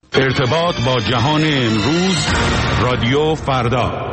ارتباط با جهان امروز، رادیو فردا.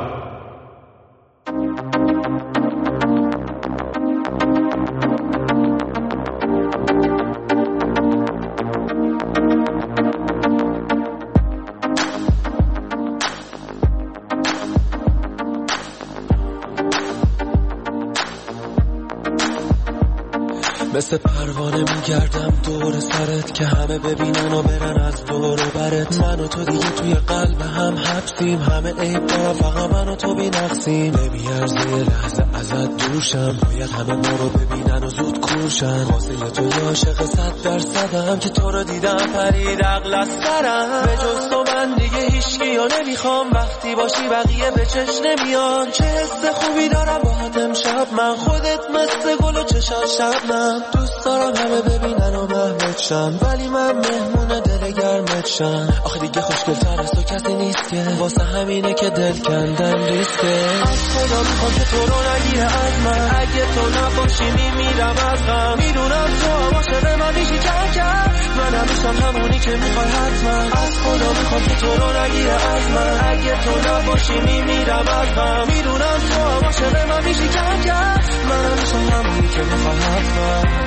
مثل پروانه میگردم دور سرت که همه ببینن و برن از دور و برت. من و تو دیگه توی قلب هم حبسیم، همه عیب دارم فقط من و تو بی نقصیم. نمیارزه یه لحظه ازت دورشم، باید همه ما رو ببینن و زود کورشن. واسه تو یه عاشق 100%م که تو رو دیدم پرید عقل از سرم. به جز تو من دیگه هیچکی رو نمیخوام، وقتی باشی بقیه به چش نمیان. چه حس خوبی دارم باهات امشب من، خودت مثل گل و چشات شبنم. دوست دارم همه ببینن و محمد شم، ولی من مهمون دل گرمت شم. آخه دیگه خوشگل‌تر از تو کسی نیست که، واسه همینه که دل کندن ریسکه. از خدا میخوام که تو رو نگیره از من، اگه تو نباشی میمیرم از غم. میدونم تو هم عاشق من میشی کم، من همیشم همونی که میخوای حتما. از خدا میخوام که تو رو نگیره از من، اگه تو نباشی میمیرم از غم. میدونم تو هم عاشق من میشی کم، من همیشم همونی که میخوای حتما.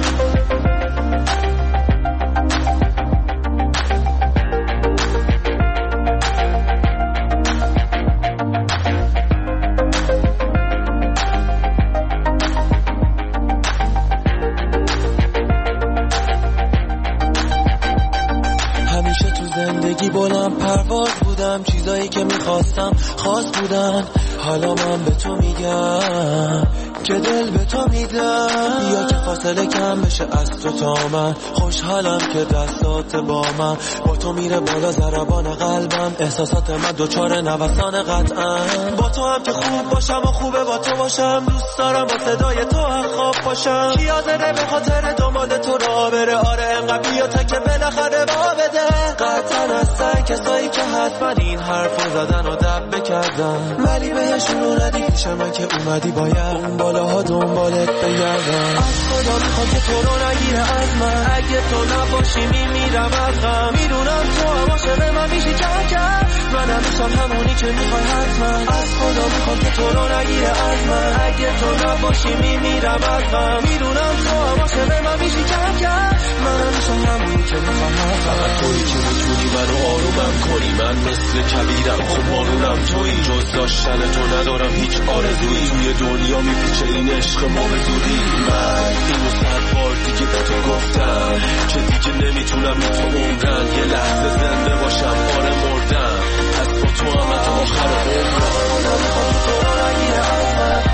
همیشه تو زندگی بلند پرواز بودم، چیزایی که میخواستم خاص بودن. حالا من به تو میگم که دل به تو میدم، یا که فاصله کم بشه از تو تا من. خوشحالم که دستات با من، با تو میره بالا ضربان قلبم. احساسات من دوچار نوسان قطعا. با تو هم که خوب باشم و خوبه با تو باشم. دوست دارم با صدای تو هم خواب باشم. کی حاضره به خاطر دنبال تو را بره؟ آره انقدر بیا تا که بالاخره با بده. قطعا هستن کسایی که حتما این حرفو زدن و دب بکردن، ولی بهشون رو ندی پیش من که اومدی باید اون بالاها دنبالت بگردم. از خدا میخوام که تو رو نگیره از من، اگه تو نباشی میمیرم از غم. میدونم تو هم عاشق من میشی کم، من همیشم همونی که میخوای حتما. از خدا میخوام که تو رو نگیره از من، اگه تو نباشی میمیرم از غم. میدونم تو هم عاشق من میشی کم، من همیشم همونی که میخوای حتما. فقط تویی که میتونی منو آرومم کنی، من مثل کبیرم خب مارونم تویی. جز داشتن تو ندارم هیچ آرزویی، توی دنیا میپیچه این عشق ما به زودی. من اینو 100 بار دیگه به تو گفتم که دیگه نمیتونم بی تو عمرن. یه لحظه زنده باشم آره مردم، از با تو هم از آخر عمرم. نمیخوام تو رو نگیره از من.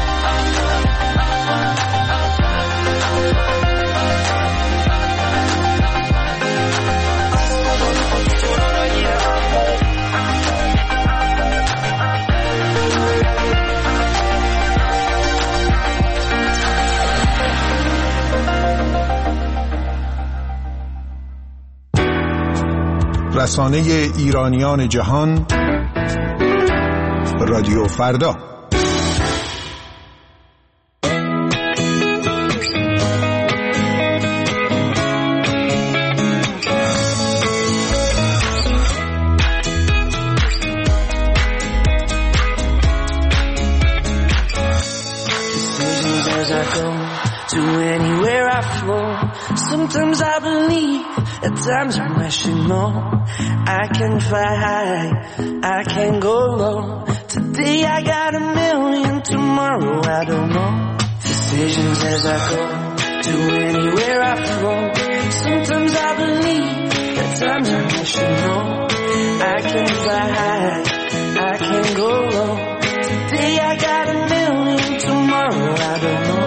رسانه ایرانیان جهان، رادیو فردا. Sometimes I believe, at times I'm rational. I can fly high, I can go low. Today I got a million, tomorrow I don't know. Decisions as I go, to anywhere I flow. Sometimes I believe, at times I'm rational. I can fly high, I can go low. Today I got a million, tomorrow I don't know.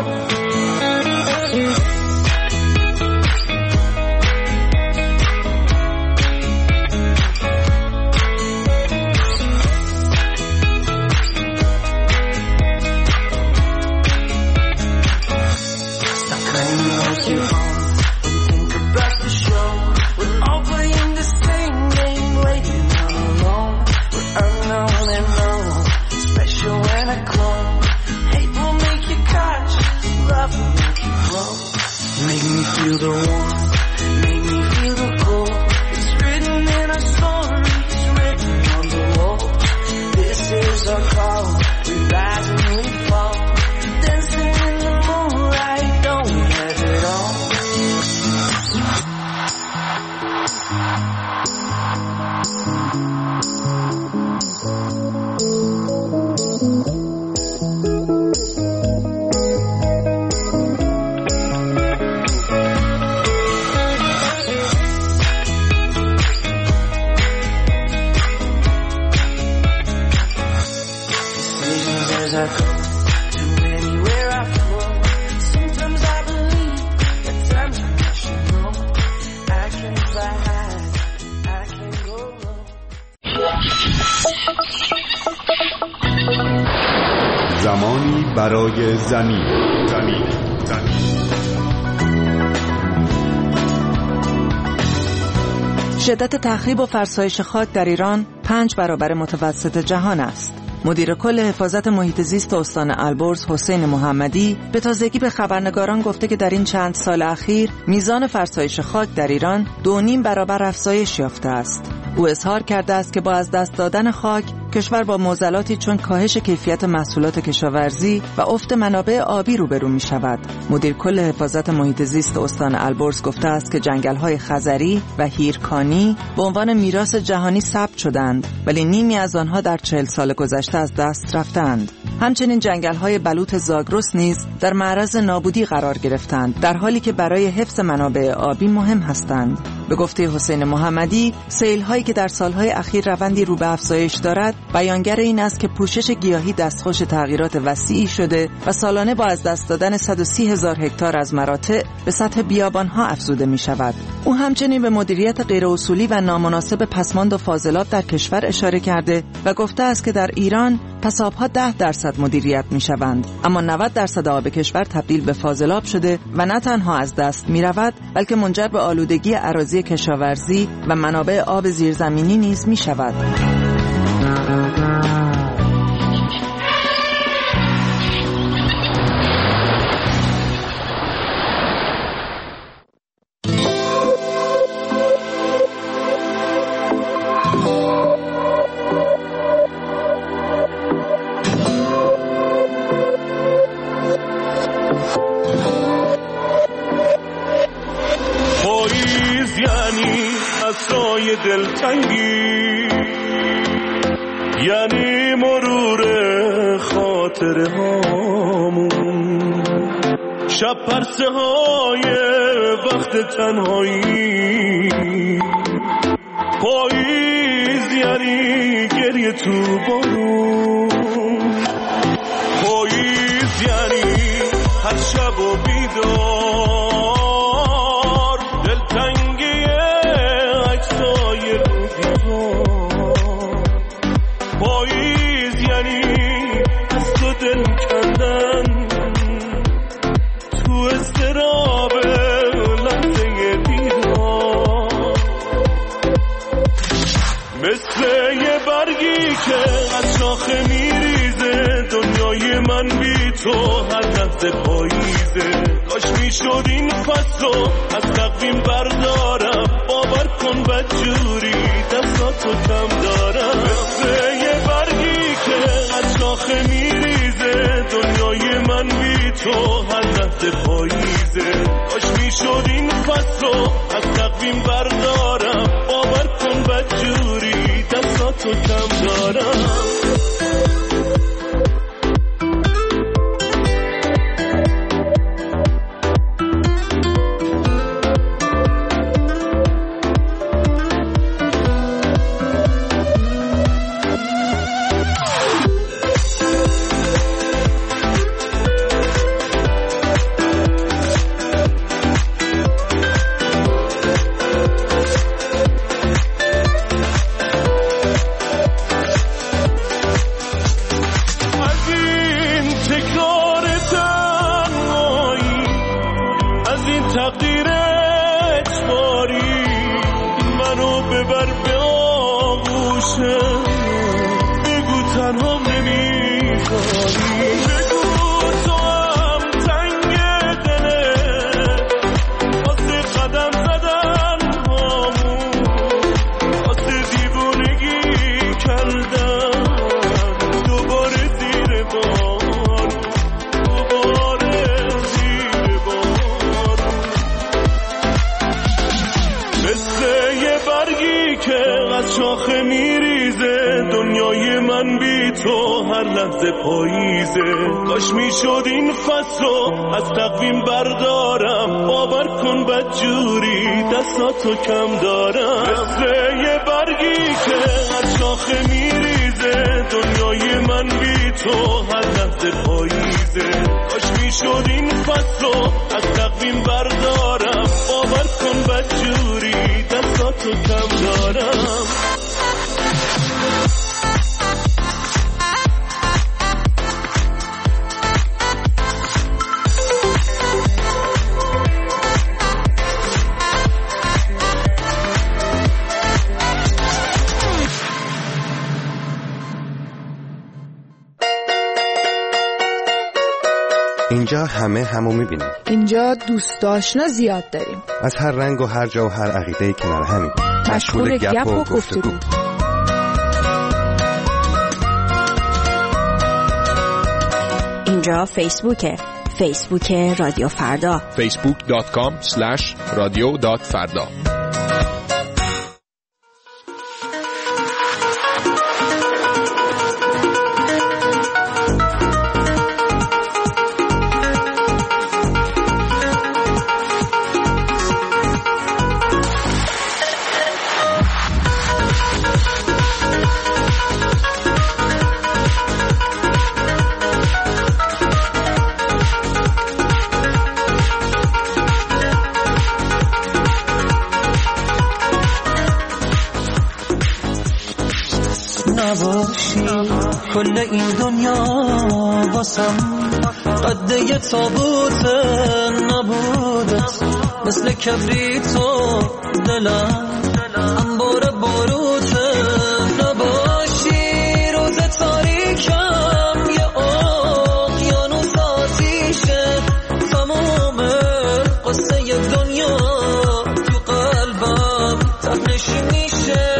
When I close برای زمین. شدت تخریب و فرسایش خاک در ایران 5 برابر متوسط جهان است. مدیر کل حفاظت محیط زیست استان البرز حسین محمدی به تازگی به خبرنگاران گفته که در این چند سال اخیر میزان فرسایش خاک در ایران 2.5 برابر افزایش یافته است. او اظهار کرده است که با از دست دادن خاک کشور با معضلاتی چون کاهش کیفیت محصولات کشاورزی و افت منابع آبی روبرو می شود. مدیر کل حفاظت محیط زیست استان البرز گفته است که جنگل‌های خزری و هیرکانی به عنوان میراث جهانی ثبت شدند، ولی نیمی از آنها در 40 سال گذشته از دست رفتند. همچنین جنگل‌های بلوط زاگرس نیز در معرض نابودی قرار گرفتند، در حالی که برای حفظ منابع آبی مهم هستند. به گفته حسین محمدی، سیل‌هایی که در سال‌های اخیر روندی رو به افزایش دارد، بیانگر این است که پوشش گیاهی دستخوش تغییرات وسیعی شده و سالانه با از دست دادن 130,000 هکتار از مراتع به سطح بیابان‌ها افزوده می‌شود. او همچنین به مدیریت غیراصولی و نامناسب پسماند و فاضلاب در کشور اشاره کرده و گفته است که در ایران پساب‌ها 10% مدیریت می‌شوند، اما 90% آب کشور تبدیل به فاضلاب شده و نه تنها از دست می‌رود، بلکه منجر به آلودگی اراضی کشاورزی و منابع آب زیرزمینی نیز می‌شود. پاییز یعنی عصای دلتنگی، یعنی مرور خاطره هامون، شب پرسه های وقت تنهایی. پاییز یعنی گریه تو بارون، پاییز یعنی هر شب و بیدار دلتنگی عکسای روزگار. پاییز یعنی از تو دل کندن تو اضطراب لحظه بیدار، مثل یه برگی که از شاخه میریزه. دنیای من بی تو هر لحظه پاییزه. کاش میشد این فصل از تقویم بردارم، باور کن بدجوری دستاتو کم دارم. مثل یه برگی که از شاخه میریزه. دنیای من بی تو هر لحظه پاییزه. کاش میشد این فصل از تقویم بردارم، باور کن بدجوری دستاتو کم دارم. شاخه میریزه. دنیای من بی تو هر لحظه پاییزه. کاش میشد این فصل از تقویم بردارم، باور کن بدجوری دستاتو کم دارم. مثل یه برگی که از شاخه میریزه. دنیای من بی تو هر لحظه پاییزه. کاش میشد این فصل از تقویم بردارم، باور کن بدجوری دستاتو کم دارم. اینجا همه همو میبینیم. اینجا دوست آشنا زیاد داریم. از هر رنگ و هر جا و هر عقیده‌ای کنار همیم. مشغول گپ و گفتگو. اینجا فیسبوک رادیو فردا. facebook.com/radio.farda. کل این دنیا واسم قده تابوت نبودت، مثل کبریتو دلم انبار باروت. نباشی روز تاریکم یه اقیانوس آتیشه، تمام قصه دنیا تو قلبم تهنشی میشه.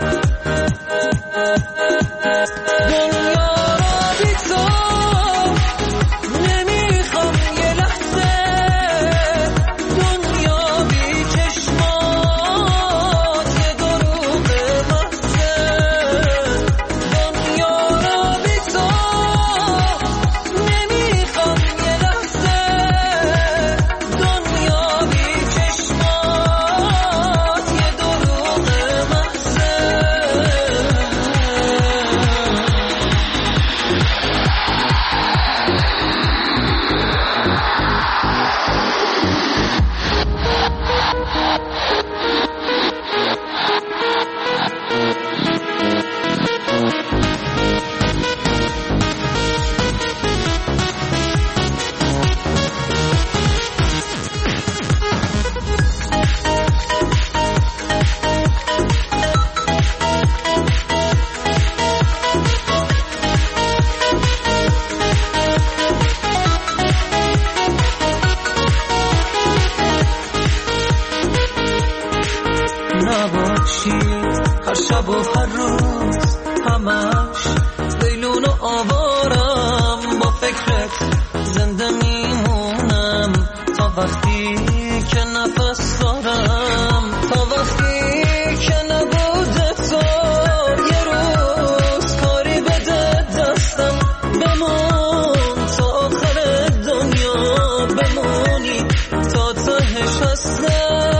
هر شب و هر روز همش لیلون و آوارم، با فکرت زنده میمونم تا وقتی که نفس دارم، تا وقتی که نبوده تو یه روز کاری بده دستم. بمون تا آخر دنیا، بمونی تا تهش هستم.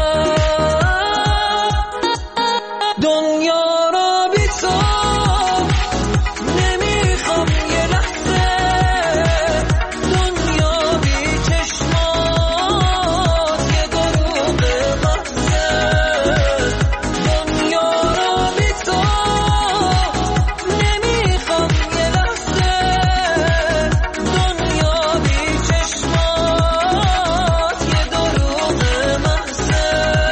دنیا را بی تو نمیخوام یه لحظه، دنیا بی چشمات یه دروغ محضه. دنیا را بی تو نمیخوام یه لحظه، دنیا بی چشمات یه دروغ محضه.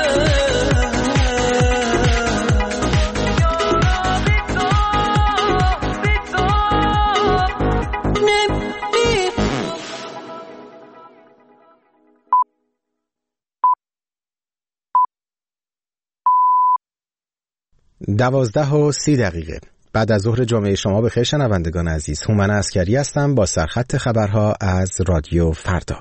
دوازده و 30 دقیقه بعد از ظهر جمعه شما بخیر شنوندگان عزیز. هومن عسکری هستم با سرخط خبرها از رادیو فردا.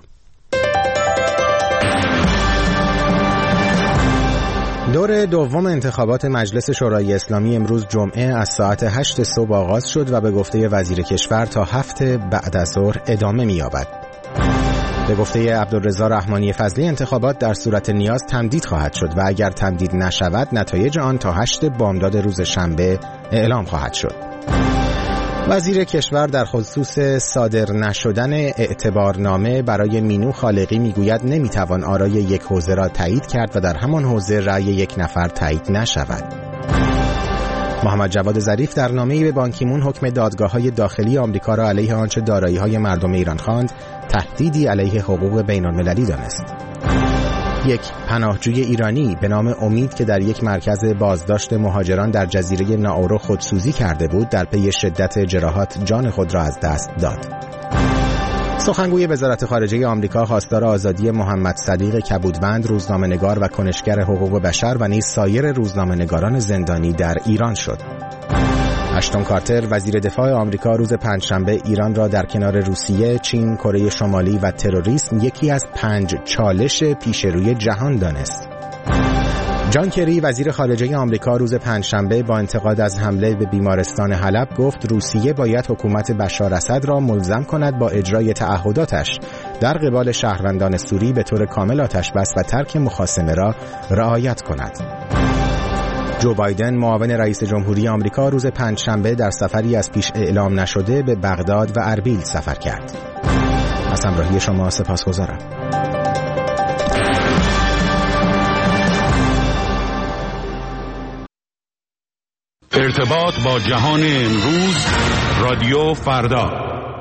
دور دوم انتخابات مجلس شورای اسلامی امروز جمعه از ساعت 8 صبح آغاز شد و به گفته وزیر کشور تا 7 بعد از ظهر ادامه می‌یابد. به گفته عبدالرضا رحمانی فضلی انتخابات در صورت نیاز تمدید خواهد شد و اگر تمدید نشود نتایج آن تا 8 بامداد روز شنبه اعلام خواهد شد. وزیر کشور در خصوص صادر نشدن اعتبارنامه برای مینو خالقی میگوید نمیتوان آرای یک حوزه را تایید کرد و در همان حوزه رأی یک نفر تایید نشود. محمد جواد ظریف در نامه‌ای به بان کی مون حکم دادگاه‌های داخلی آمریکا را علیه آنچه دارایی‌های مردم ایران خواند تهدیدی علیه حقوق بین‌المللی دانست. یک پناهجوی ایرانی به نام امید که در یک مرکز بازداشت مهاجران در جزیره ناورو خودسوزی کرده بود در پی شدت جراحات جان خود را از دست داد. سخنگوی وزارت خارجه آمریکا خواستار آزادی محمد صدیق کبودبند، روزنامه‌نگار و کنشگر حقوق بشر و نیز سایر روزنامه‌نگاران زندانی در ایران شد. اشتون کارتر وزیر دفاع آمریکا روز پنجشنبه ایران را در کنار روسیه، چین، کره شمالی و تروریسم یکی از 5 چالش پیش روی جهان دانست. جان کری وزیر خارجه آمریکا روز پنجشنبه با انتقاد از حمله به بیمارستان حلب گفت روسیه باید حکومت بشار اسد را ملزم کند با اجرای تعهداتش در قبال شهروندان سوری به طور کامل آتش بس و ترک مخاصمه را رعایت کند. جو بایدن معاون رئیس جمهوری آمریکا روز پنجشنبه در سفری از پیش اعلام نشده به بغداد و اربیل سفر کرد. از همراهی شما سپاسگزارم. ارتباط با جهان امروز، رادیو فردا.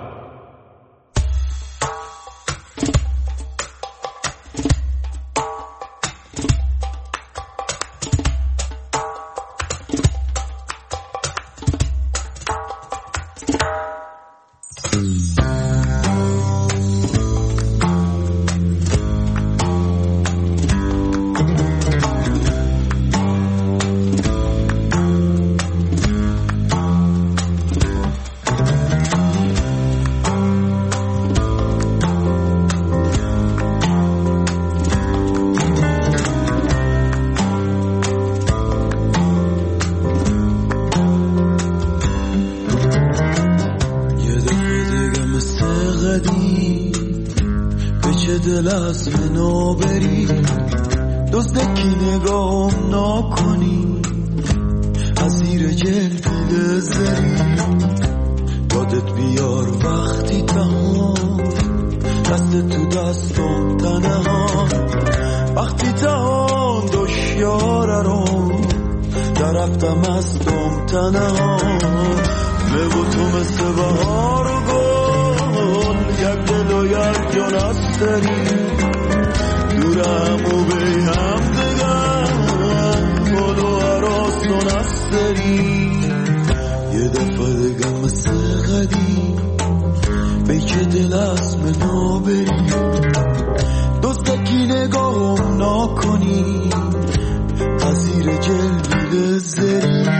دل از منو بری دزدکی نگام نکنی از زیر جلد زری یادت بیار وقتی تهان دست تو دستم تنها وقتی تهان دشیاره رو درفتم از دم تنها لب و تو مثل بهار و گل یک دل و یک جان است داری دورم و بی هم دگم گل و عراستون است داری یه دفعه دگم مثل قدیم بی که دل از منو بری دزدکی نگاهم نکنی از زیر جلد زری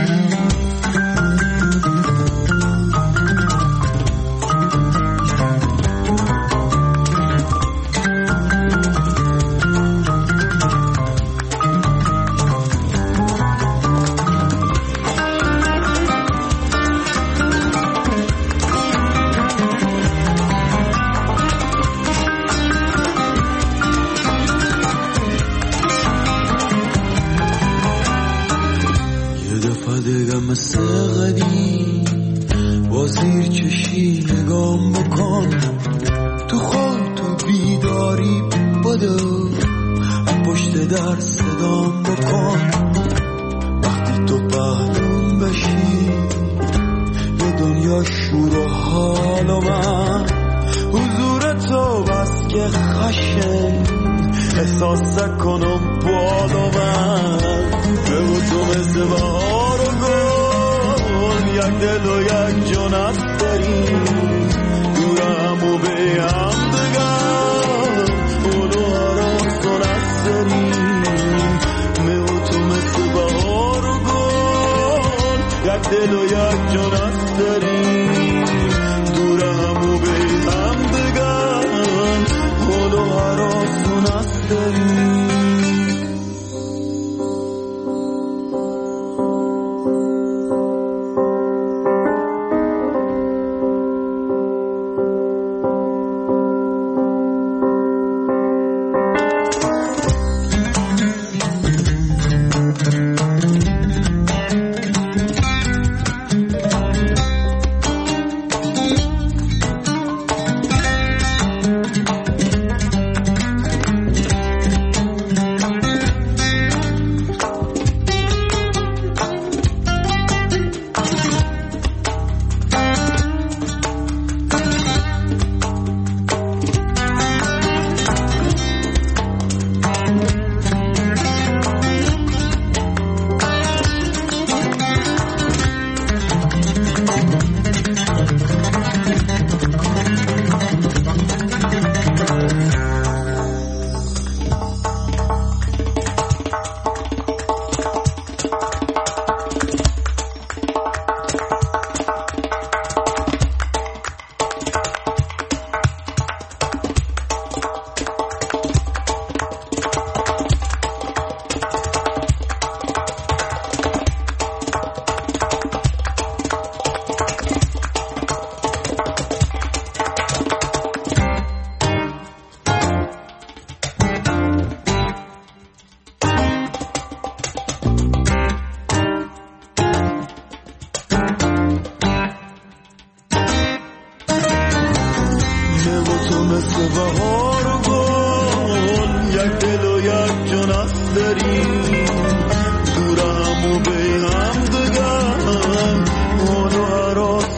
مثل قدیم با زیر چشی نگام بکن تو خواب تو بیداری بدو از پشت در صدام بکن وقتی تو پهلوم بشی یه دنیا شور و حال و من حضور تو بس که خشن احساس کنم بال و من بگو تو مثل بهار و گل یک دل و یک جان است داری دورم و به هم دگم گل و عراستون است داری بگو تو مثل بهار و گل یک دل و یک جان است داری دورم و به هم دگم گل و عراستون است داری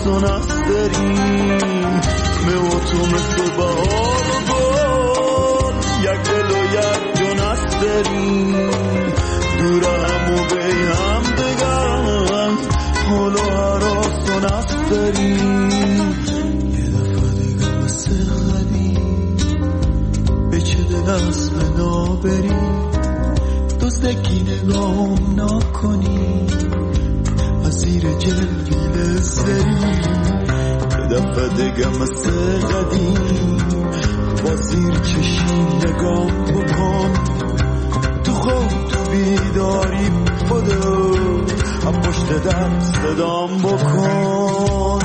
آسون است داری و تو مثل بهار و گل یک دل و یک جون است داری دور هم و به هم دگر حالا هر آسون است داری یه دفعه دیگه مثل قدیم به چه دل از فنا بری دوستکی نگام نکنی از زیر جلویل سری یه دفعه دیگه مثل قدیم با زیر چشیم نگام بکن تو خواب تو بیداری خودو هم پشت در صدام بکن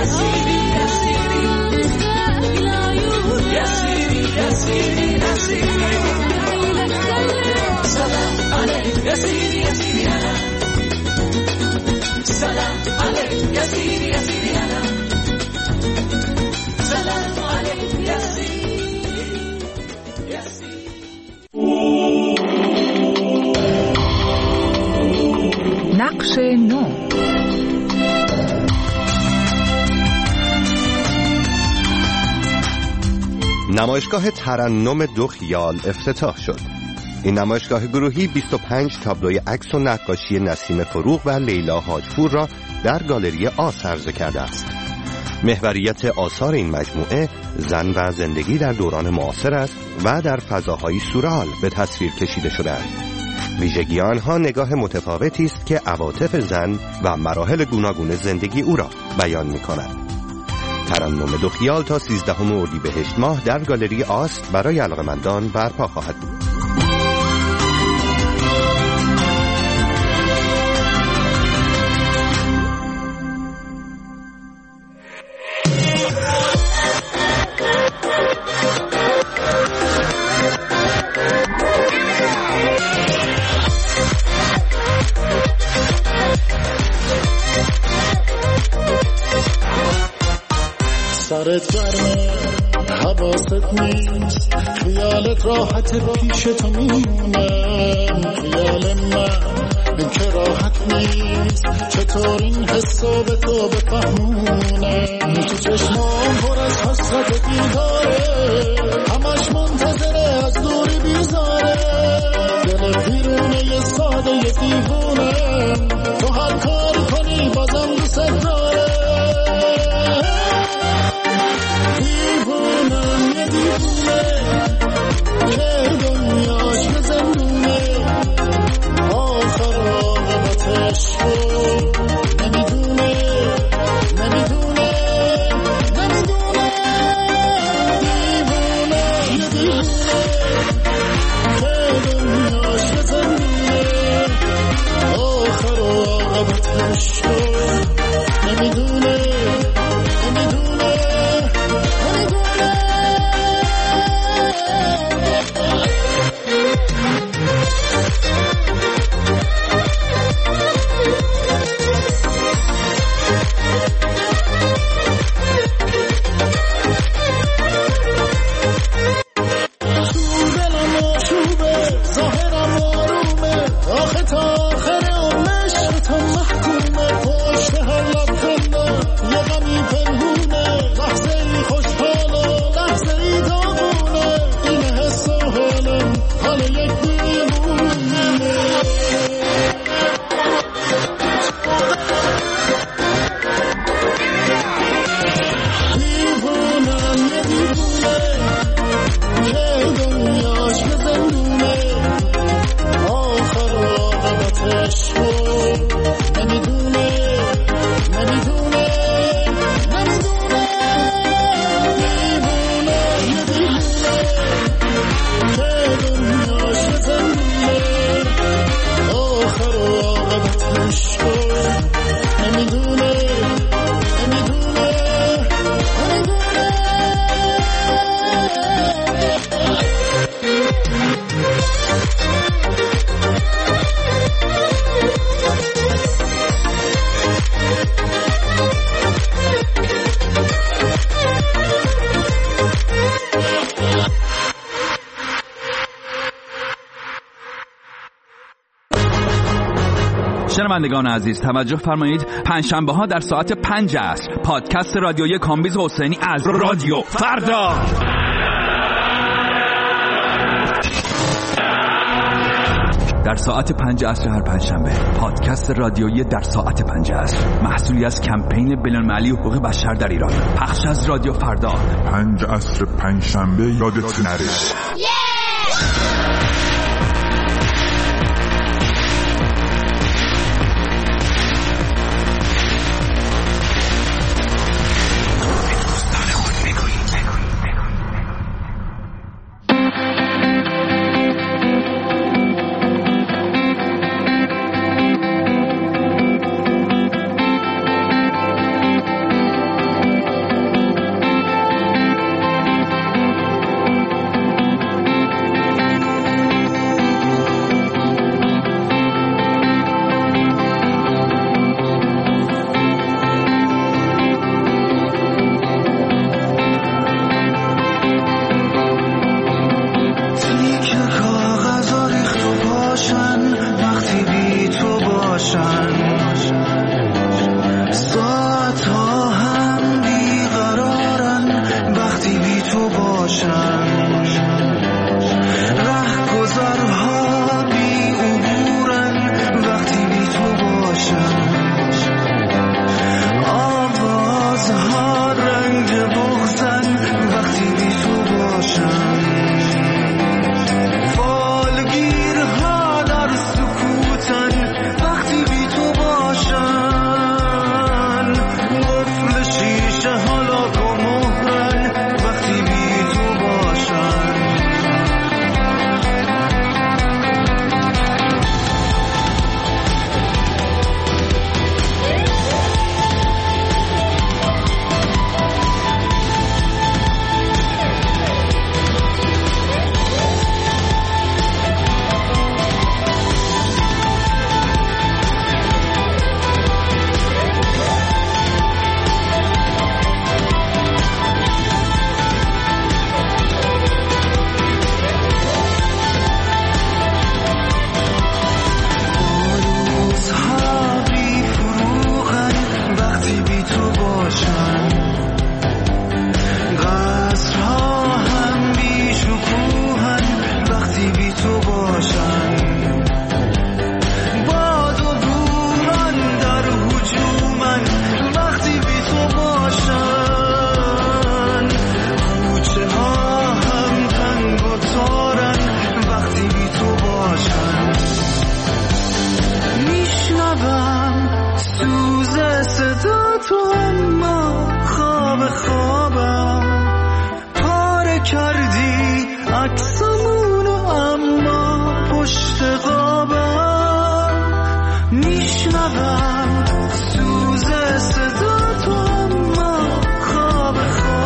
نقش نو. نمایشگاه ترنم دو خیال افتتاح شد. این نمایشگاه گروهی 25 تابلوی عکس و نقاشی نسیم فروغ و لیلا حاجپور را در گالری آس عرضه کرده است. محوریت آثار این مجموعه زن و زندگی در دوران معاصر است و در فضاهای سورئال به تصویر کشیده شده‌اند. ویژگی آنها نگاه متفاوتی است که عواطف زن و مراحل گوناگون زندگی او را بیان می‌کند. ترنم دو خیال تا 13 اردیبهشت ماه در گالری آست برای علاقه‌مندان برپا خواهد بود. سرت گرمه حواست نیست، خیالت راحت پیش تو میمونه، خیال من که راحت نیست، چطور این حسو به تو بفهمونه، تو چشمام پر از حسرت دیداره، همش منتظره از دوری بیزاره، دل پیرونه یه ساده یه دیوونه، تو هر کاری کنی بازم دوست داره، دیوونم یه دیوونه که دنیاش به زندونه، آخر عاقبتش رو نمیدونه نمیدونه نمیدونه، دیوونه یه دیوونه که دنیاش به زندونه، آخر عاقبتش رو نمیدونه نمیدونه. شنوندگان عزیز توجه فرمایید، پنجشنبه ها در ساعت 5 عصر پادکست رادیویی کامبیز حسینی از رادیو فردا در ساعت 5 عصر هر پنجشنبه، پادکست رادیویی در ساعت 5 عصر، محصولی از کمپین بین‌المللی حقوق بشر در ایران، پخش از رادیو فردا. 5 عصر پنجشنبه یادت نره. خوابم پاره کردی عکسمونو اما پشت قابم میشنوم سوز صدا تو اما خوابم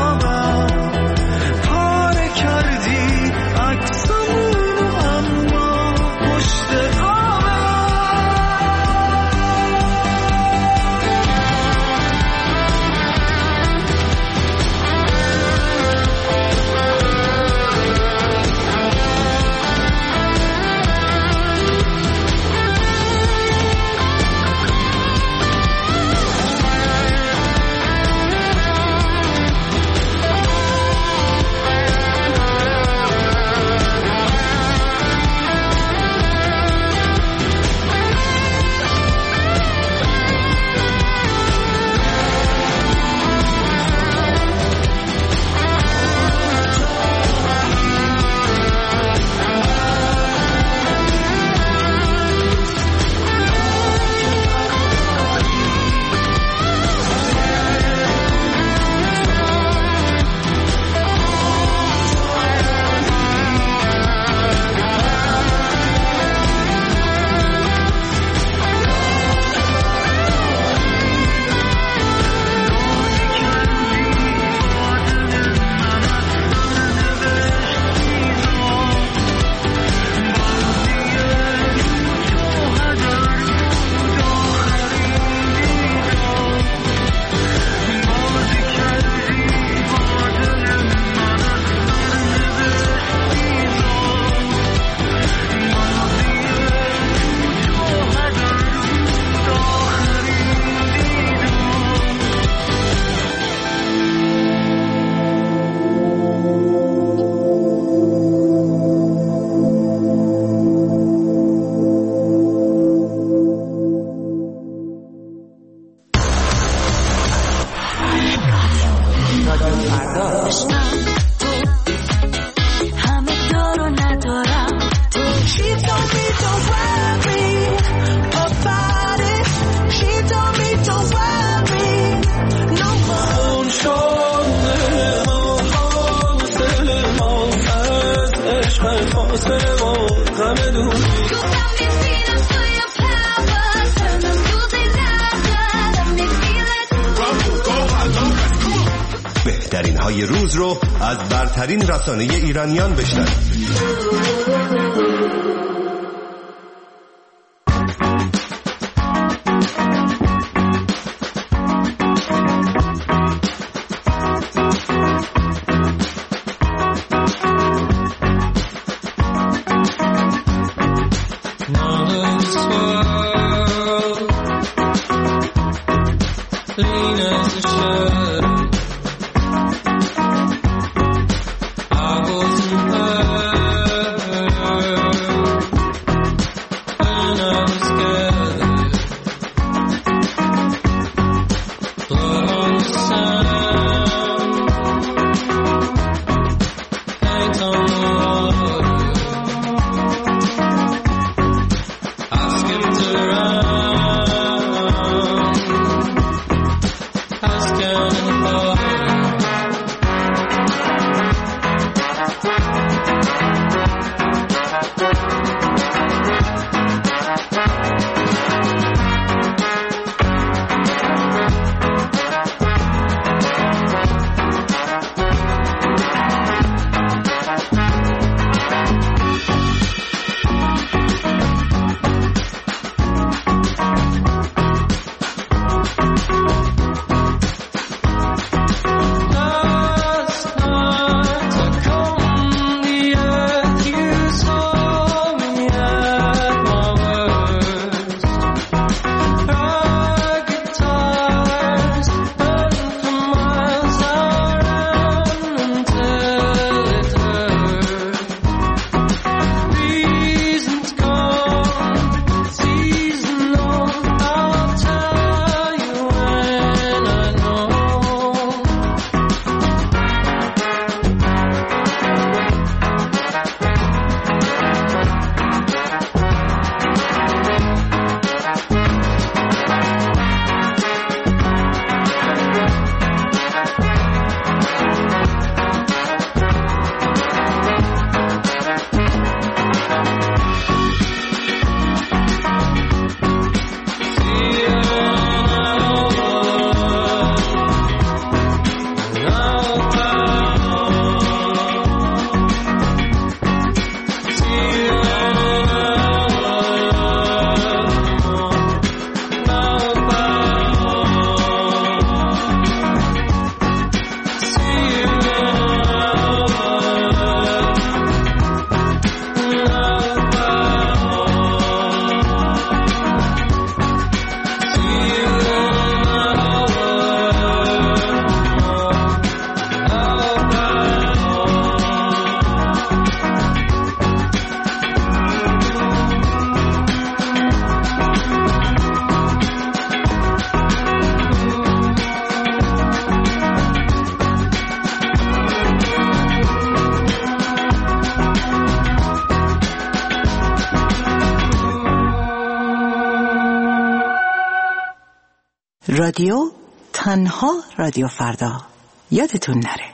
پاره کردی عکسمونو اما پشت قابم. بهترین های روز رو از برترین رسانه ایرانیان بشنوید. رادیو، تنها رادیو فردا. یادتون نره.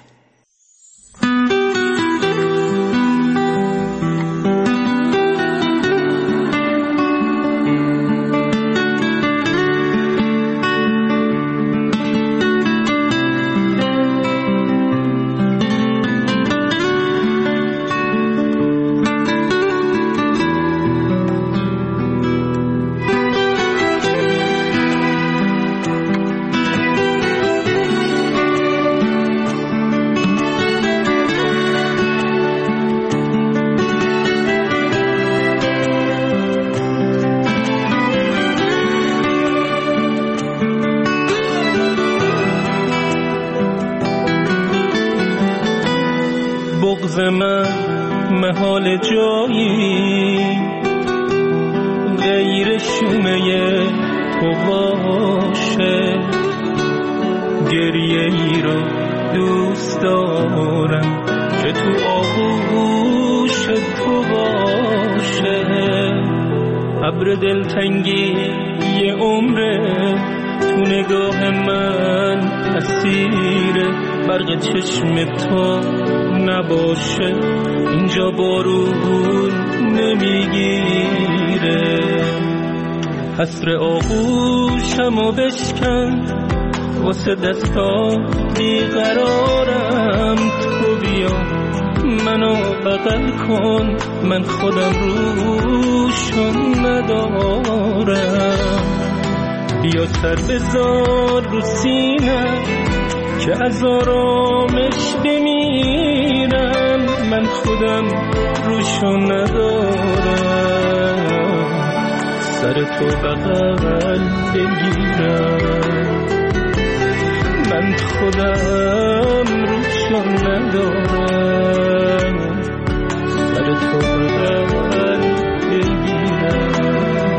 بغض من محال جایی غیر شومه تو باشه، گریه ای رو دوست دارم که تو آغوش تو باشه. ابر دلتنگی یه عمره تو نگاه من اسیره، برق چشم تو نباشه اینجا بارون نمیگیره. حسر آغوشمو بشکن واسه دستا بیقرارم، تو بیا منو بغل کن، من خودم روشون ندارم. بیا سر بذار رو سینه که از آرامش بمیرم، من خودم روشون ندارم. سر تو بغل بگیرم، من خودم روشون ندارم. سر تو بغل بگیرم.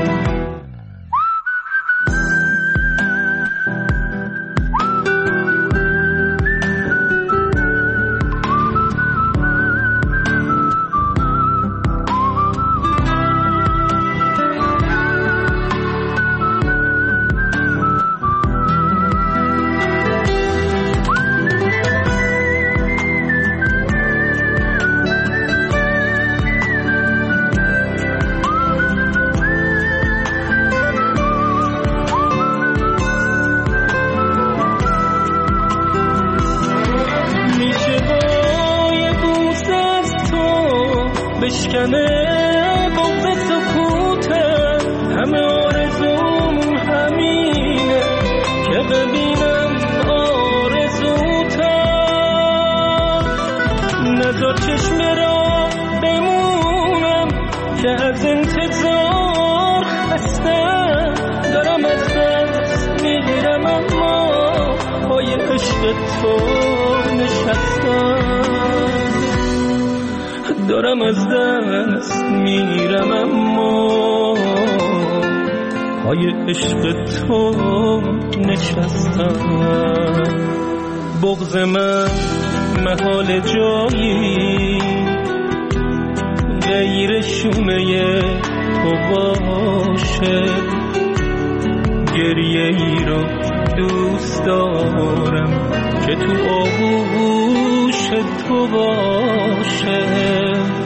بشکنه بغض سکوته، همه آرزوم همینه که ببینم آرزوتم. نذار چشم را بمونم که از انتظار خستم، دارم از دست میگیرم اما پای عشق تو نشستم. دارم از دست میرم اما پای عشق تو نشستم. بغض من محال جایی غیر شومه تو باشه، گریه ای رو دوست دارم که تو آغوش تو باشه.